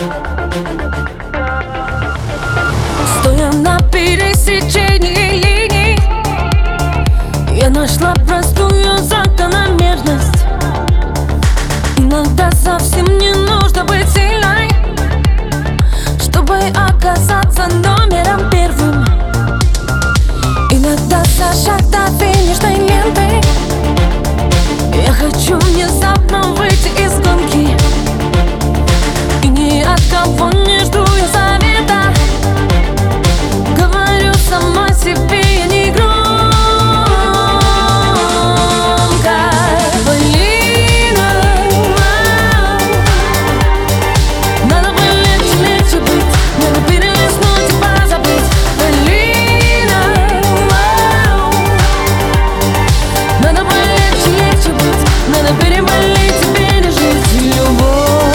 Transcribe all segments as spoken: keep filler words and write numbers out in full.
Стоя на пересечении линий, я нашла простую закономерность. Иногда совсем не нужно быть сильной, чтобы оказаться номером первым. Иногда за шаг до финишной ленты я хочу внезапно выйти из гонки, и ни от кого не жду я совета. Говорю сама себе, я не громко. Полина, надо бы легче, легче быть, надо перелистнуть и позабыть. Полина, надо бы легче, легче быть, надо переболеть и пережить любовь.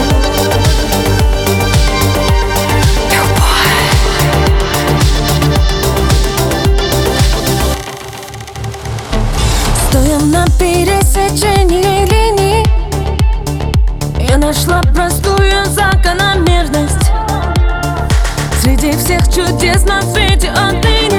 Стоя на пересечении линий, я нашла простую закономерность. Среди всех чудес на свете отныне